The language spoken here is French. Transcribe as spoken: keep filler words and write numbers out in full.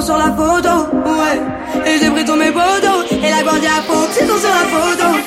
sur la photo, ouais. Et j'ai pris tous mes potos, et la bandit à fond, ils sont sur la photo.